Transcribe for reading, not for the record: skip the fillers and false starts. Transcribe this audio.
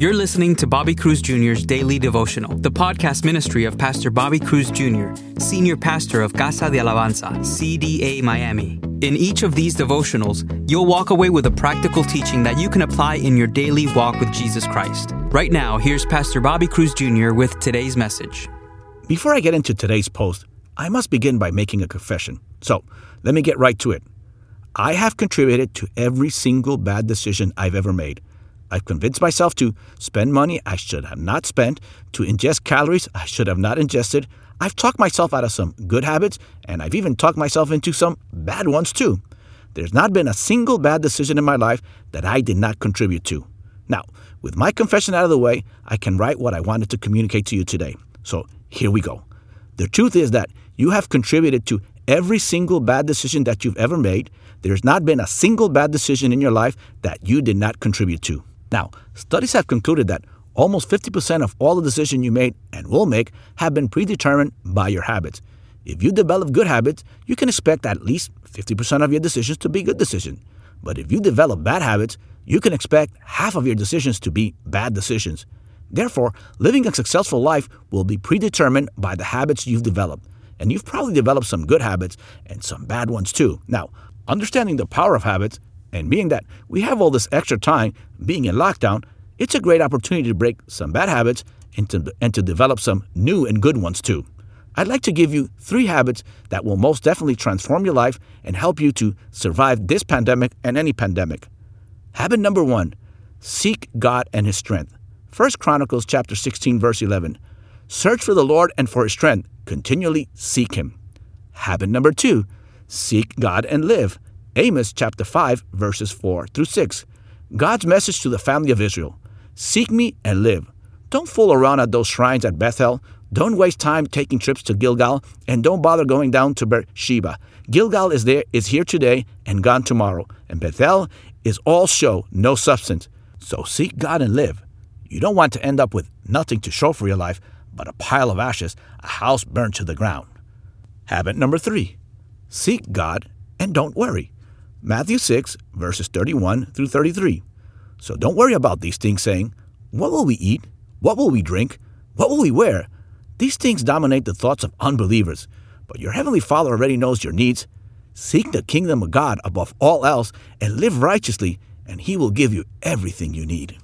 You're listening to Bobby Cruz Jr.'s Daily Devotional, the podcast ministry of Pastor Bobby Cruz Jr., Senior Pastor of Casa de Alabanza, CDA Miami. In each of these devotionals, you'll walk away with a practical teaching that you can apply in your daily walk with Jesus Christ. Right now, here's Pastor Bobby Cruz Jr. with today's message. Before I get into today's post, I must begin by making a confession. So, let me get right to it. I have contributed to every single bad decision I've ever made. I've convinced myself to spend money I should have not spent, to ingest calories I should have not ingested. I've talked myself out of some good habits, and I've even talked myself into some bad ones too. There's not been a single bad decision in my life that I did not contribute to. Now, with my confession out of the way, I can write what I wanted to communicate to you today. So here we go. The truth is that you have contributed to every single bad decision that you've ever made. There's not been a single bad decision in your life that you did not contribute to. Now, studies have concluded that almost 50% of all the decisions you made and will make have been predetermined by your habits. If you develop good habits, you can expect at least 50% of your decisions to be good decisions. But if you develop bad habits, you can expect half of your decisions to be bad decisions. Therefore, living a successful life will be predetermined by the habits you've developed. And you've probably developed some good habits and some bad ones too. Now, understanding the power of habits, and being that we have all this extra time being in lockdown, it's a great opportunity to break some bad habits and to develop some new and good ones too. I'd like to give you 3 habits that will most definitely transform your life and help you to survive this pandemic and any pandemic. Habit number 1, seek God and His strength. 1 Chronicles chapter 16, verse 11. Search for the Lord and for His strength. Continually seek Him. Habit number 2, seek God and live. Amos chapter 5, verses 4 through 6. God's message to the family of Israel. Seek me and live. Don't fool around at those shrines at Bethel. Don't waste time taking trips to Gilgal, and don't bother going down to Beersheba. Gilgal is here today and gone tomorrow, and Bethel is all show, no substance. So seek God and live. You don't want to end up with nothing to show for your life but a pile of ashes, a house burned to the ground. Habit number 3, seek God and don't worry. Matthew 6, verses 31 through 33. So don't worry about these things saying, what will we eat? What will we drink? What will we wear? These things dominate the thoughts of unbelievers. But your Heavenly Father already knows your needs. Seek the kingdom of God above all else and live righteously, and He will give you everything you need.